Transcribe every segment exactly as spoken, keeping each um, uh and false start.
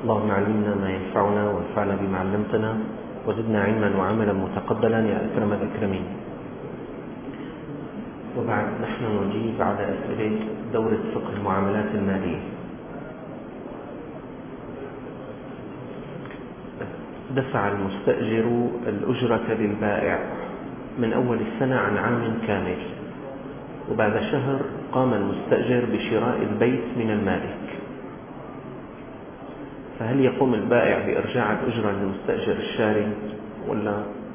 اللهم علمنا ما ينفعنا وانفعنا بما علمتنا وزدنا علما وعملا متقبلا يا أكرم الأكرمين. وبعد، نحن نجيب على أسئلة دورة فقه المعاملات المالية. دفع المستأجر الأجرة للبائع من أول السنة عن عام كامل، وبعد شهر قام المستأجر بشراء البيت من المالك، فهل يقوم البائع بإرجاع الأجرة للمستأجر الشاري ولا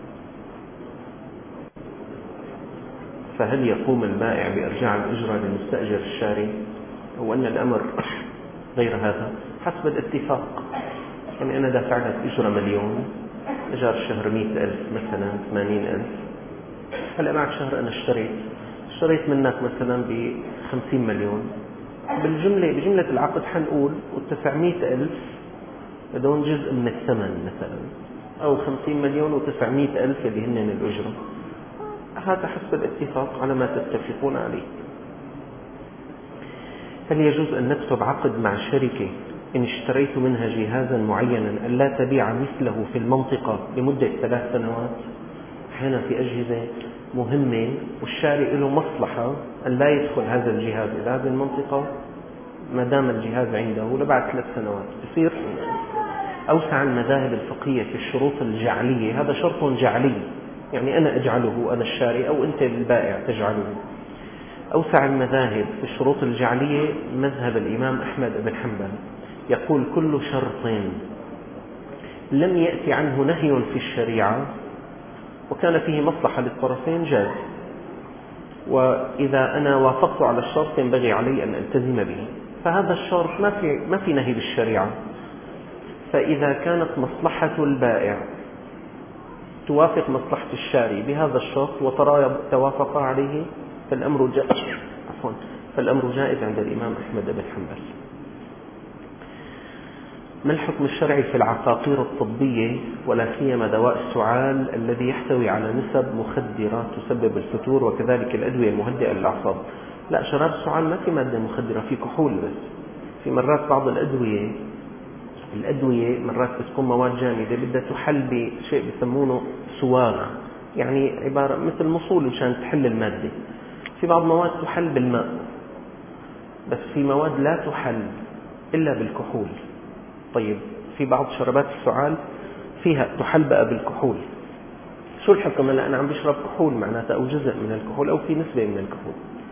فهل يقوم البائع بإرجاع الأجرة للمستأجر الشاري أو أن الأمر غير هذا حسب الاتفاق؟ يعني أنا دافع لك أجرة مليون، أجار الشهر مئة ألف مثلا، ثمانين ألف. هلأ بعد شهر أنا اشتريت اشتريت منك مثلا بخمسين مليون. بالجملة بجملة العقد حنقول وتسعمئة ألف بدون جزء من الثمن مثلا، أو خمسين مليون وتسعمئة ألف اللي هن الأجرة. هذا حسب الاتفاق على ما تتفقون عليه. هل يجوز أن نكتب عقد مع شركة إن اشتريت منها جهازا معينا أن لا تبيع مثله في المنطقة لمدة ثلاث سنوات؟ أحيانا في أجهزة مهمة والشاري له مصلحة أن لا يدخل هذا الجهاز إلى هذه المنطقة ما دام الجهاز عنده لبعد ثلاث سنوات. يصير أوسع المذاهب الفقهية في الشروط الجعلية، هذا شرط جعلي، يعني أنا أجعله، أنا الشاري أو أنت البائع تجعله. أوسع المذاهب في الشروط الجعلية مذهب الإمام أحمد بن حنبل، يقول كل شرط لم يأتي عنه نهي في الشريعة وكان فيه مصلحة للطرفين جاز، وإذا أنا وافقت على الشرط ينبغي علي أن ألتزم به. فهذا الشرط ما في ما في نهي بالشريعة، فإذا كانت مصلحة البائع توافق مصلحة الشاري بهذا الشرط وترى توافق عليه فالأمر جائز عفوا فالأمر جائز عند الإمام أحمد بن حنبل. ما الحكم الشرعي في العقاقير الطبية ولا سيما دواء السعال الذي يحتوي على نسب مخدرة تسبب الفتور، وكذلك الأدوية المهدئة للأعصاب؟ لا، شراب السعال ما في مادة مخدرة، في كحول بس. في مرات بعض الأدوية الأدوية مرات بتكون مواد جامدة بدها تحل بشيء بيسمونه سواغ، يعني عبارة مثل مصول مشان تحل المادة. في بعض مواد تحل بالماء، بس في مواد لا تحل إلا بالكحول. طيب في بعض شربات السعال فيها تحل بقى بالكحول. شو الحكم؟ لا أنا عم بشرب كحول معناته أو جزء من الكحول أو في نسبة من الكحول.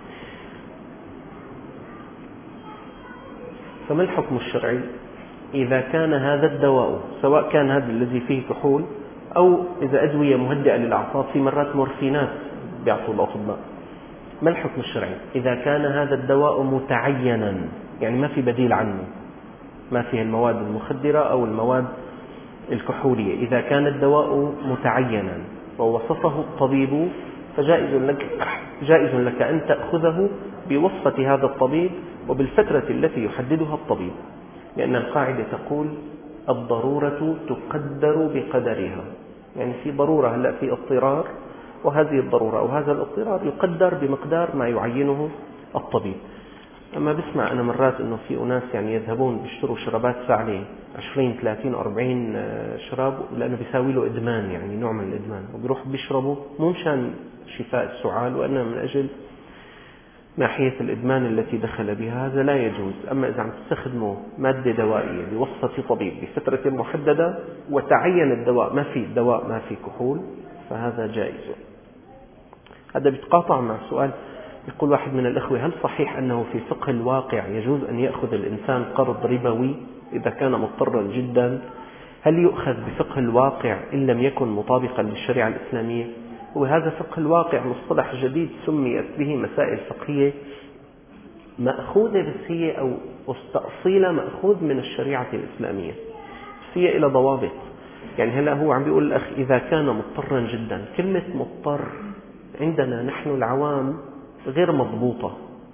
فما الحكم الشرعي إذا كان هذا الدواء، سواء كان هذا الذي فيه كحول أو إذا أدوية مهدئة للأعصاب، في مرات مورفينات بيعطوا الأطباء. ما الحكم الشرعي إذا كان هذا الدواء متعينا، يعني ما في بديل عنه، ما فيه المواد المخدرة أو المواد الكحولية؟ إذا كان الدواء متعينا ووصفه الطبيب فجائز لك, جائز لك أن تأخذه بوصفة هذا الطبيب وبالفترة التي يحددها الطبيب، لأن القاعدة تقول الضرورة تقدر بقدرها. يعني في ضرورة، هلأ في اضطرار، وهذه الضرورة أو هذا الاضطرار يقدر بمقدار ما يعينه الطبيب. أما بسمع أنا مرات أنه في أناس يعني يذهبون بيشتروا شرابات فعلية عشرين ثلاثين أربعين شراب لأنه بيساوي له إدمان، يعني نوع من الإدمان، وبيروح بيشربوا مو مشان شفاء السعال وإنما من أجل ناحية الإدمان التي دخل بها. هذا لا يجوز. أما إذا عم تستخدموا مادة دوائية بوصفة طبيب بفترة محددة وتعين الدواء ما في دواء ما في كحول فهذا جائز. هذا بيتقاطع مع سؤال يقول واحد من الأخوة: هل صحيح أنه في فقه الواقع يجوز أن يأخذ الإنسان قرض ربوي إذا كان مضطرا جدا؟ هل يؤخذ بفقه الواقع إن لم يكن مطابقا للشريعة الإسلامية؟ وهذا فقه الواقع مصطلح جديد سميت به مسائل فقهية مأخوذة، بس هي أو تأصيلا مأخوذ من الشريعة الإسلامية، بس هي إلى ضوابط. يعني هلا هو عم بيقول الأخ إذا كان مضطرا جدا. كلمة مضطر عندنا نحن العوام غير مضبوطة.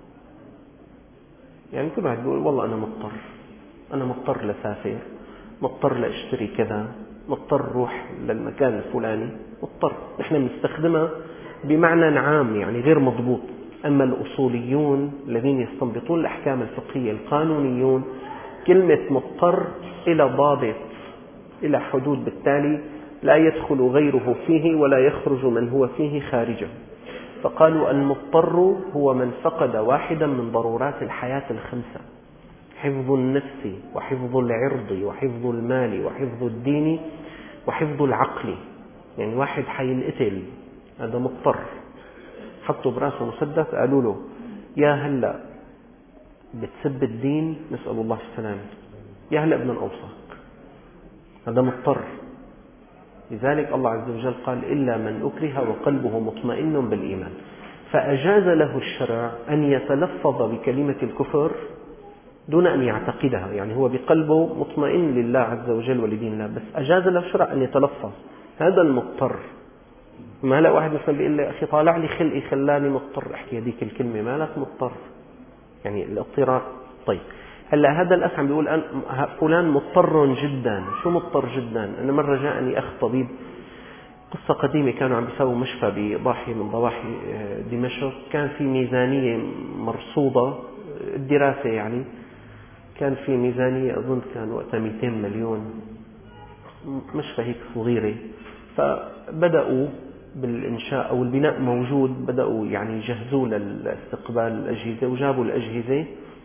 يعني كل واحد بيقول والله أنا مضطر، أنا مضطر لسافر، مضطر لأشتري كذا، مضطر روح للمكان الفلاني، مضطر. نحن بنستخدمها بمعنى عام يعني غير مضبوط. أما الأصوليون الذين يستنبطون الأحكام الفقهية القانونيون كلمة مضطر إلى ضابط، إلى حدود، بالتالي لا يدخل غيره فيه ولا يخرج من هو فيه خارجه. فقالوا المضطر هو من فقد واحدا من ضرورات الحياة الخمسة: حفظ النفس وحفظ العرض وحفظ المال وحفظ الدين وحفظ العقل. يعني واحد حينقتل، هذا مضطر، حطوا براسه مسدس قالوا له يا هلأ بتسب الدين، نسأل الله السلامة، يا هلأ بدنا نقوصك، هذا مضطر. لذلك الله عز وجل قال إلا من أكره وقلبه مطمئن بالإيمان. فأجاز له الشرع أن يتلفظ بكلمة الكفر دون أن يعتقدها، يعني هو بقلبه مطمئن لله عز وجل ولدين الله، بس أجاز له الشرع أن يتلفظ، هذا المضطر. ما هلا واحد مثلا بيقول لي أخي طالع لي خلقي خلاني مضطر أحكي هذيك الكلمة، ما لك مضطر، يعني الاضطرار. طيب هلا هذا الأخ عم بيقول أن فلان مضطر جدا. شو مضطر جدا؟ أنا مرة جاءني أخ طبيب، قصة قديمة، كانوا عم بيساووا مشفى بضاحية من ضواحي دمشق، كان في ميزانية مرصودة الدراسة، يعني كان في ميزانية أظن كان وقتها مئتين مليون، مشفى هيك صغيرة. فبدأوا بالإنشاء أو البناء موجود، بدأوا يعني يجهزوا لاستقبال الأجهزة وجابوا الأجهزة.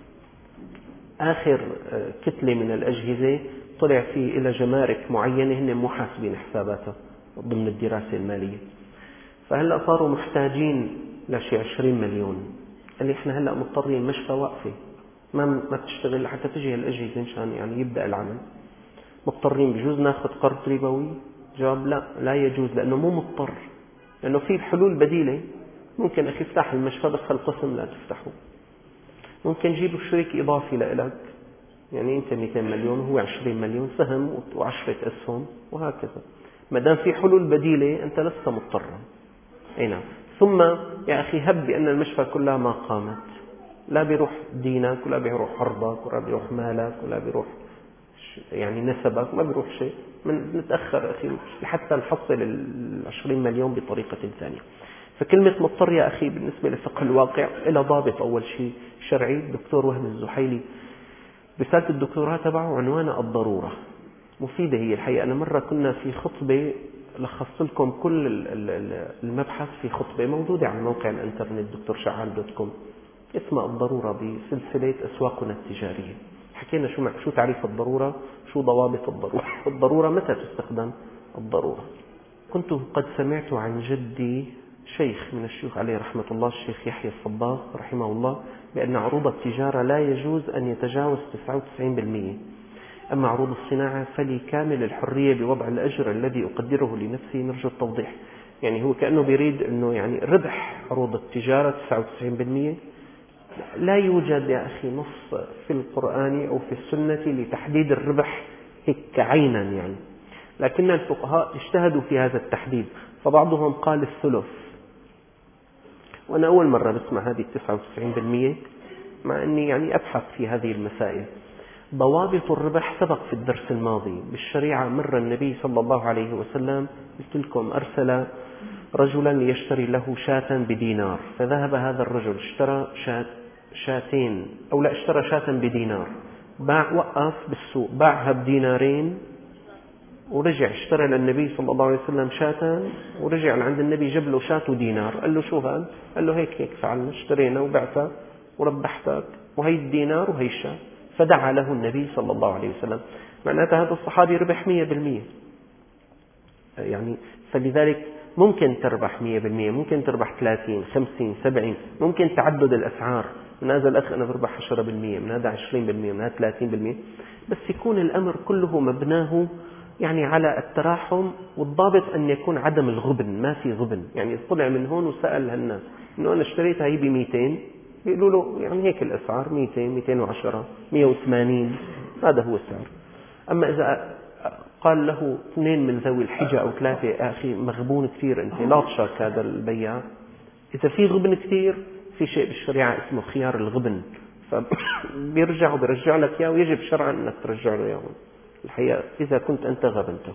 آخر كتلة من الأجهزة طلع فيه إلى جمارك معينة هن مو حاسبين حساباتها ضمن الدراسة المالية، فهلأ صاروا محتاجين لشي عشرين مليون. قال لي إحنا هلأ مضطرين، مشفى واقفة ما ما بتشتغل لحتى تجي الأجهزة مشان يعني يبدأ العمل، مضطرين. بجوز ناخذ قرض ربوي؟ جواب لا، لا يجوز، لأنه مو مضطر، لأنه في حلول بديلة. ممكن أخي افتح المشفى بس القسم لا تفتحه، ممكن جيبوا شريك إضافي لإلك، يعني أنت مئتين مليون وهو عشرين مليون، سهم وعشرة أسهم وهكذا. ما دام في حلول بديلة أنت لست مضطرا. أي نعم. ثم يا أخي هب بأن المشفى كلها ما قامت، لا بيروح دينك ولا بيروح عرضك ولا بيروح مالك ولا بيروح يعني نسبك، ما بيروح شيء، من نتأخر أخي حتى نحصل العشرين مليون بطريقة ثانية. فكلمة مضطر يا أخي بالنسبة لفقه الواقع إلى ضابط أول شيء شرعي. الدكتور وهب الزحيلي رسالة الدكتوراه تبعه عنوانها الضرورة، مفيدة هي الحقيقة. أنا مرة كنا في خطبة لخصت لكم كل المبحث في خطبة موجودة على موقع الانترنت دكتور شعال دوت كوم، اسمها الضرورة بسلسلة أسواقنا التجارية. حكينا شو شو تعريف الضرورة، شو ضوابط الضرورة، الضرورة متى تستخدم الضرورة. كنت قد سمعت عن جدي شيخ من الشيوخ عليه رحمة الله، الشيخ يحيى الصباغ رحمه الله، بأن عروض التجارة لا يجوز أن يتجاوز تسعة وتسعين بالمئة، أما عروض الصناعة فلي كامل الحرية بوضع الأجر الذي أقدره لنفسي. نرجو التوضيح، يعني هو كأنه بيريد أنه يعني ربح عروض التجارة تسعة وتسعين بالمئة. لا يوجد يا أخي نص في القرآن أو في السنة لتحديد الربح هيك عينا يعني، لكن الفقهاء اجتهدوا في هذا التحديد، فبعضهم قال الثلث، وأنا أول مرة بسمع هذه التسعة وتسعين بالمئة، مع أني يعني أبحث في هذه المسائل. ضوابط الربح سبق في الدرس الماضي بالشريعة. مر النبي صلى الله عليه وسلم قلت لكم أرسل رجلا ليشتري له شاة بدينار، فذهب هذا الرجل اشترى شاة شاتين أو لا اشترى شاة بدينار، باع وقف بالسوق باعها بدينارين، ورجع اشترى للنبي صلى الله عليه وسلم شاة، ورجع عند النبي جاب له شاة ودينار. قال له شو هذا؟ قال له هيك هيك فعلنا، اشترينا وبعتها وربحتك، وهي الدينار وهي الشاة. فدعا له النبي صلى الله عليه وسلم. معناتها هذا الصحابي ربح مية بالمية يعني. فلذلك ممكن تربح مية بالمية، ممكن تربح ثلاثين خمسين سبعين، ممكن تعدد الأسعار. من هذا الأخ أنا بربح عشرة بالمية، من هذا عشرين بالمية، من هذا ثلاثين بالمية، بس يكون الأمر كله مبناه يعني على التراحم، والضابط أن يكون عدم الغبن، ما في غبن. يعني طلع من هون وسأل هالناس إنه أنا اشتريتها هي بميتين، يقولوا له يعني هيك الأسعار ميتين ميتين وعشرة مية وثمانين، هذا هو السعر. أما إذا قال له اثنين من ذوي الحجة أو ثلاثة، يا أخي مغبون كثير أنت، لا تشارك هذا البياع. إذا في غبن كثير، في شيء بالشريعة اسمه خيار الغبن، فبيرجع وبيرجع لك إياه، ويجب شرعا أنك ترجع له إياه الحقيقة إذا كنت أنت غبنته.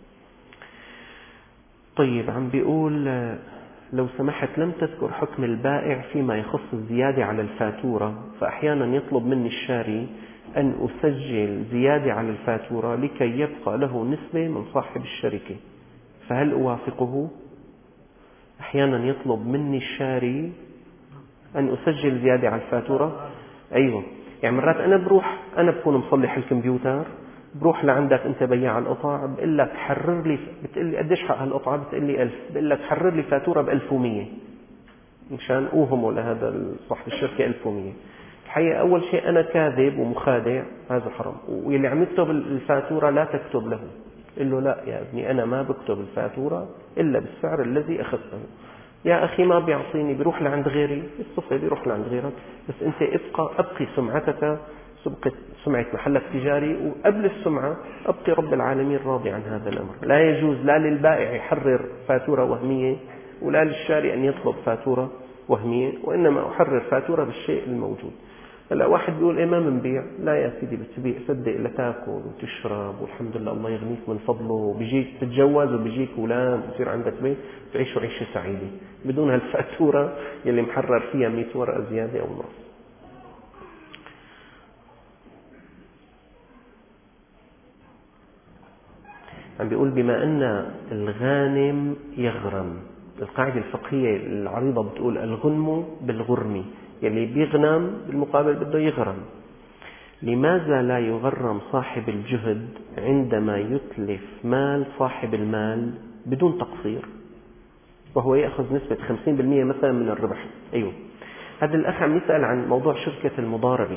طيب عم بيقول لو سمحت لم تذكر حكم البائع فيما يخص الزيادة على الفاتورة، فأحيانا يطلب مني الشاري أن أسجل زيادة على الفاتورة لكي يبقى له نسبة من صاحب الشركة، فهل أوافقه؟ أحيانا يطلب مني الشاري أن أسجل زيادة على الفاتورة. أيوة، يعني مرات أنا بروح أنا بكون مصلح الكمبيوتر، بروح لعندك أنت بياع القطع، بقول لك حرر لي، بتقول لي قديش حق هالقطعة؟ بتقول لي ألف، بقول لك حرر لي فاتورة بألف ومية مشان أوهمه لهذا صاحب الشركة ألف ومية. الحقيقة أول شيء أنا كاذب ومخادع، هذا حرام. واللي عم يكتب الفاتورة لا تكتب له، قل له لا يا ابني أنا ما بكتب الفاتورة إلا بالسعر الذي أخذته. يا أخي ما بيعطيني، بيروح لعند غيري، الصفة بيروح لعند غيرك، بس أنت ابقى أبقي سمعتك، سمعة محلك التجاري، وقبل السمعة أبقي رب العالمين راضي عن هذا الأمر. لا يجوز لا للبائع يحرر فاتورة وهمية ولا للشاري أن يطلب فاتورة وهمية، وإنما أحرر فاتورة بالشيء الموجود. هلا واحد بيقول إيه ما منبيع؟ لا يا سيدي، بتبيع صدق لتاكل وتشرب والحمد لله الله يغنيك من فضله، وبيجيك تتجوز وبيجيك أولاد ويصير عندك بيت تعيشوا عيشة سعيدة بدون هالفاتورة يلي محرر فيها مئة ورقة زيادة أو نص. عم بيقول بما أن الغانم يغرم، القاعدة الفقهية العريضة بتقول الغنم بالغرم، يلي بيغنم بالمقابل بده يغرم، لماذا لا يغرم صاحب الجهد عندما يتلف مال صاحب المال بدون تقصير وهو يأخذ نسبة خمسين بالمئة مثلا من الربح؟ أيوه، هذا الأخ عم يسأل عن موضوع شركة المضاربة.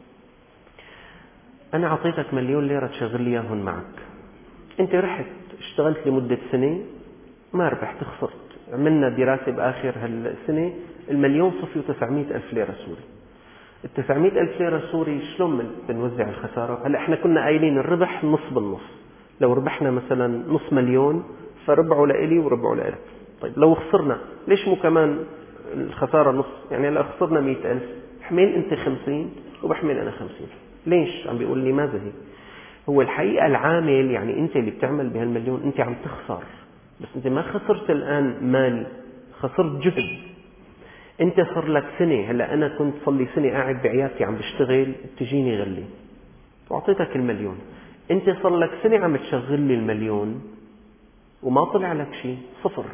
أنا أعطيتك مليون ليرة تشغل لي إياهن معك، أنت رحت اشتغلت لمدة سنة ما ربحت، خسرت. عملنا دراسة بآخر هالسنة المليون صفي وتسعمائة ألف ليرة سوري. التسعمائة ألف ليرة سوري شلون بنوزع الخسارة؟ هلأ احنا كنا قايلين الربح نص بالنص، لو ربحنا مثلا نص مليون فربعه لإلي وربعه لإلك. طيب لو خسرنا ليش مو كمان الخسارة نص؟ يعني لو خسرنا مئة ألف حمل أنت خمسين وبحمل أنا خمسين. ليش؟ عم بيقول لي ماذا هي؟ هو الحقيقة العامل، يعني أنت اللي بتعمل بهالمليون أنت عم تخسر، بس أنت ما خسرت الآن مال، خسرت جهد. أنت صار لك سنة، هلأ أنا كنت صار لي سنة قاعد بعيادتي عم بشتغل بتجيني غلي وأعطيتك المليون، أنت صار لك سنة عم تشغل لي المليون وما طلع لك شيء، صفر.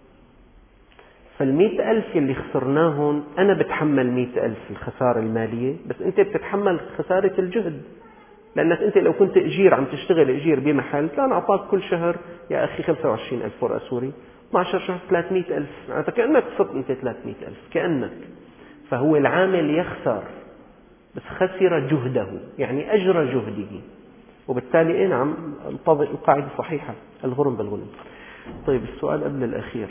فالمئة ألف اللي خسرناهم أنا بتحمل مئة ألف الخسارة المالية، بس أنت بتتحمل خسارة الجهد، لأنك أنت لو كنت أجير عم تشتغل أجير بمحل كان أعطاك كل شهر يا أخي خمسة وعشرين ألف ورقة سوري، اثني عشر شهر ثلاثمئة ألف، يعني كأنك خسرت أنت ثلاثمئة ألف كأنك. فهو العامل يخسر بس خسر جهده، يعني أجرى جهده، وبالتالي إيه نعم القاعدة صحيحة، الغرم بالغنم. طيب السؤال قبل الأخير،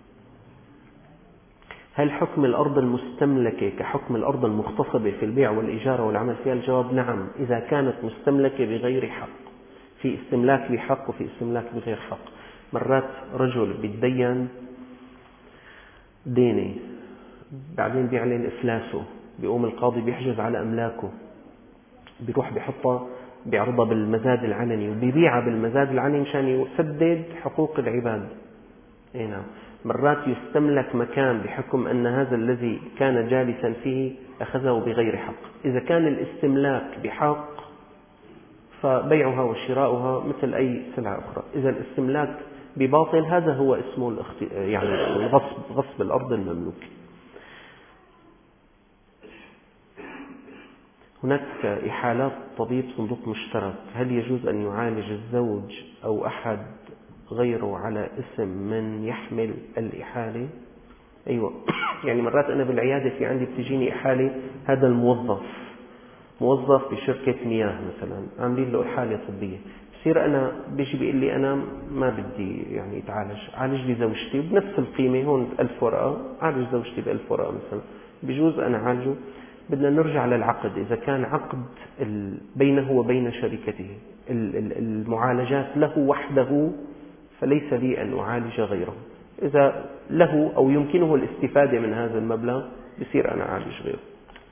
هل حكم الأرض المستملكة كحكم الأرض المغتصبة في البيع والإجارة والعمل فيها؟ الجواب نعم، إذا كانت مستملكة بغير حق. في استملاك بحق وفي استملاك بغير حق. مرات رجل بيتدين دينه بعدين بيعلن إفلاسه، بيقوم القاضي بيحجز على أملاكه، بيروح بيحطها بيعرضها بالمزاد العلني وبيبيعها بالمزاد العلني مشان يسدد حقوق العباد. إيه نعم. مرات يستملك مكان بحكم أن هذا الذي كان جالسا فيه أخذه بغير حق. إذا كان الاستملاك بحق فبيعها وشراؤها مثل أي سلعة أخرى. إذا الاستملاك بباطل هذا هو اسمه الاخت... يعني الغصب، غصب الأرض المملوكة. هناك إحالات طبيب صندوق مشترك، هل يجوز أن يعالج الزوج أو أحد غيره على اسم من يحمل الإحالة؟ أيوة، يعني مرات أنا بالعيادة في عندي بتجيني إحالة، هذا الموظف موظف بشركة مياه مثلا عاملين له إحالة طبية، بصير أنا بيجي بيقول لي أنا ما بدي يعني يتعالج، عالج لي زوجتي بنفس القيمة، هون ألف ورقة عالج زوجتي بألف ورقة مثلا، بيجوز أنا عالجه؟ بدنا نرجع للعقد، إذا كان عقد بينه وبين شركته المعالجات له وحده فليس لي أن أعالج غيره، إذا له أو يمكنه الاستفادة من هذا المبلغ بصير أنا أعالج غيره.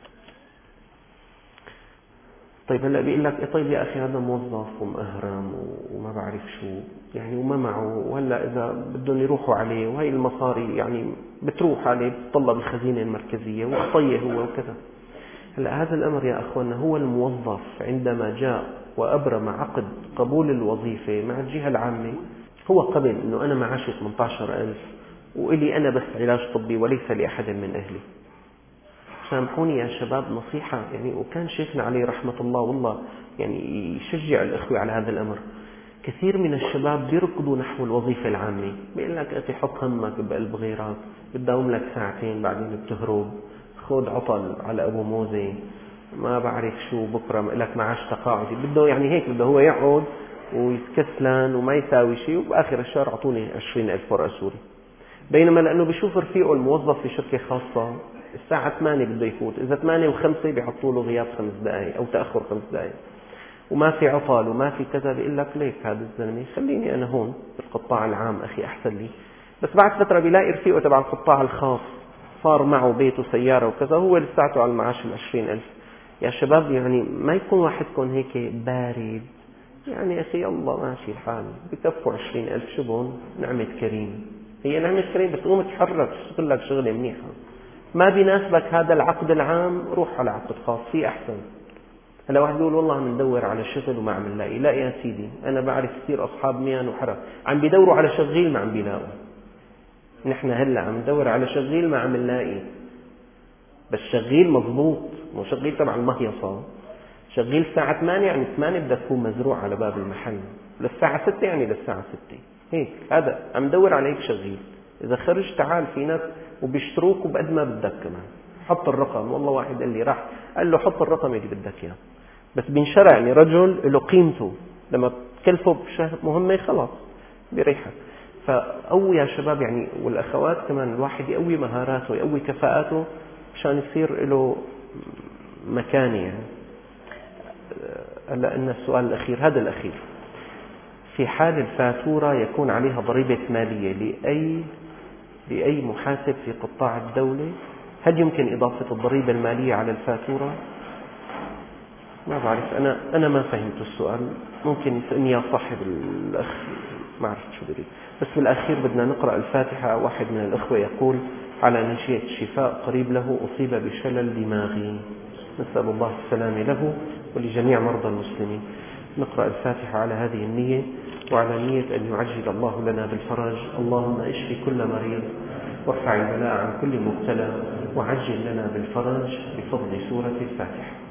طيب هلأ بيقول لك إيه طيب يا أخي هذا موظف ومأهرم وما بعرف شو يعني وما معه، وهلا إذا بدهم يروحوا عليه وهي المصاري يعني بتروح عليه بتطلب الخزينة المركزية وخطيه هو وكذا. هلا هذا الأمر يا أخوانا هو الموظف عندما جاء وأبرم عقد قبول الوظيفة مع الجهة العامة، هو قبل أنه أنا معاشي ثمانية عشر ألف وإلي أنا بس علاج طبي وليس لأحد من أهلي. سامحوني يا شباب نصيحة يعني، وكان شيخنا عليه رحمة الله والله يعني يشجع الإخوة على هذا الأمر. كثير من الشباب بيركضوا نحو الوظيفة العامة، بيقول لك أخي حط همك بقلب غيرك، بتداوم لك ساعتين بعدين بتهرب، خذ عطل على أبو موزة، ما بعرف شو بكرة لك معاش تقاعدي، بده يعني هيك بده هو يقعد ويتكسلن وما يساوي شيء، وبآخر الشهر أعطوني عشرين ألف ورقة سوري. بينما لأنه بيشوف رفيقه الموظف في شركة خاصة الساعة ثمانية بده يفوت، إذا ثمانية وخمسة بيحطوا له غياب خمس دقائق أو تأخر خمس دقائق، وما في عطل وما في كذا، بيقول لك ليك هذا الزلمة خليني أنا هون بالقطاع العام أخي أحسن لي. بس بعد فترة بيلاقي رفيقه تبع القطاع الخاص صار معه بيت وسيارة وكذا، هو لساته على المعاش العشرين ألف. يا شباب يعني ما يكون واحدكم هيك بارد، يعني أخي الله ماشي الحال بكفوا عشرين ألف شبون نعمة كريم، هي نعمة كريم بس قوم تحرك تشتغل لك شغلة منيحة. ما بيناسبك هذا العقد العام روح على عقد خاص فيه أحسن. هلا واحد يقول والله عم ندور على شغل وما عم نلاقي. لا يا سيدي، أنا بعرف كثير أصحاب ميان وحرف عم بيدوروا على شغيل ما عم بيلاقوا. نحن هلا عم ندور على شغيل ما عم نلاقي، بس شغيل مضبوط، مو شغيل تبع المهيصة. شغيل الساعة ثمانية يعني ثمانية بدك تكون مزروع على باب المحل، للساعة ستة يعني للساعة ستة هيك. هذا عم ندور عليك شغيل، إذا خرج تعال في ناس وبيشتروك وبقد ما بدك كمان. حط الرقم، والله واحد قال لي راح قال له حط الرقم اللي بدك إياه، بس بينشرع يعني رجل له قيمته، لما تكلفه بشهر مهمة خلاص بيريحك. فقوي يا شباب يعني، والأخوات كمان الواحد يقوي مهاراته يقوي كفاءاته عشان يصير له مكانة يعني. هلا أن السؤال الأخير هذا الأخير، في حال الفاتورة يكون عليها ضريبة مالية لأي لأي محاسب في قطاع الدولة، هل يمكن إضافة الضريبة المالية على الفاتورة؟ ما بعرف، أنا أنا ما فهمت السؤال، ممكن يسألني يا صاحب الأخ، ما عرفت شو بدي. بس بالأخير بدنا نقرأ الفاتحة. واحد من الأخوة يقول على نشية الشفاء قريب له أصيب بشلل دماغي، نسأل الله السلامة له ولجميع مرضى المسلمين. نقرأ الفاتحة على هذه النية وعلى نية أن يعجل الله لنا بالفرج. اللهم اشف كل مريض وارفع البلاء عن كل مبتلى وعجل لنا بالفرج بفضل سورة الفاتحة.